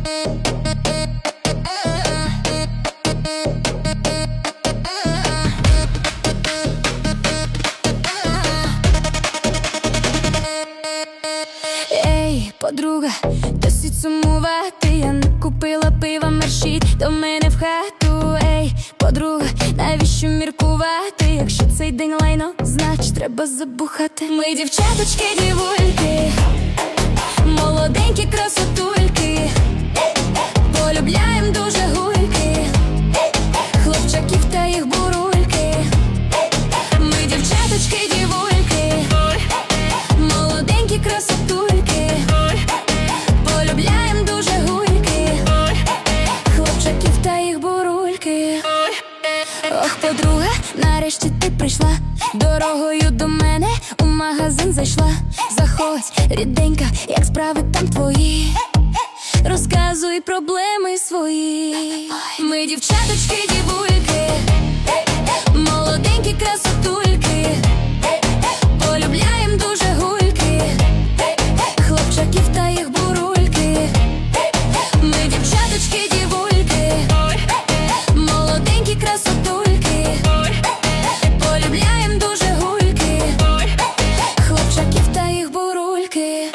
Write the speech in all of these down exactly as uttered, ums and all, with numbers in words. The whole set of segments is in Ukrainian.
Подруга, досить сумувати, я не купила пива, мерщіть до мене в хату. Ей, подруга, навіщо міркувати? Якщо цей день лайно, значить треба забухати. Ми дівчаточки, дівульки, молоденькі красотульки, полюбляєм дуже гульки, хлопчаків та їх бурульки. Ми дівчаточки, дівульки, молоденькі красотульки, полюбляєм дуже гульки, хлопчаків та їх бурульки. Ох, подруга, нарешті ти прийшла, дорогою до мене у магазин зайшла. Заходь, рідненька, як справи там твої, розказуй проблеми свої. Ми дівчаточки, дівульки, молоденькі красотульки, полюбляєм дуже гульки, хлопчаків та їх бурульки. Ми дівчаточки, дівульки, молоденькі красотульки, полюбляєм дуже гульки, хлопчаків та їх бурульки.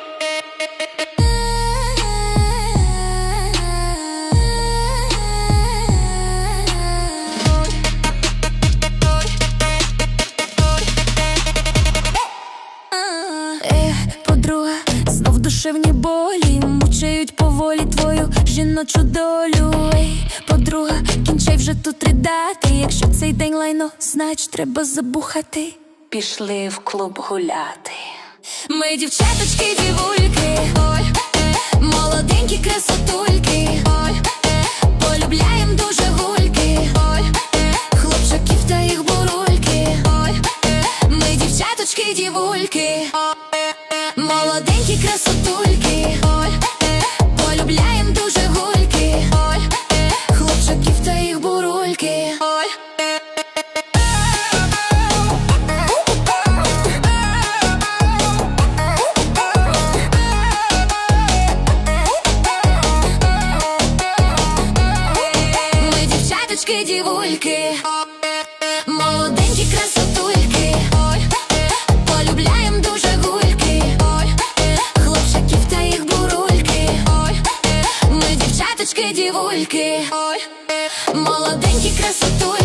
Подруга, знов душевні болі мучають поволі твою жіночу долю. Ей, подруга, кінчай вже тут ридати, якщо цей день лайно, значить треба забухати. Пішли в клуб гуляти. Ми дівчаточки, дівульки, ой, молоденькі красотульки, ой, полюбляєм дуже гульки, ой, хлопчаків та їх бурульки. Ой, ми дівчаточки, дівульки, молоденькі красотульки, ой, полюбляєм дуже гульки, ой, хлопчаків та їх бурульки. Ой. Ми дівчаточки, дівульки, молоденькі красотульки, ой, полюбляєм дуже гульки, ой, хлопчаків та їх бурульки. Ой, ми дівчаточки, дівульки, ой, молоденькі красотульки.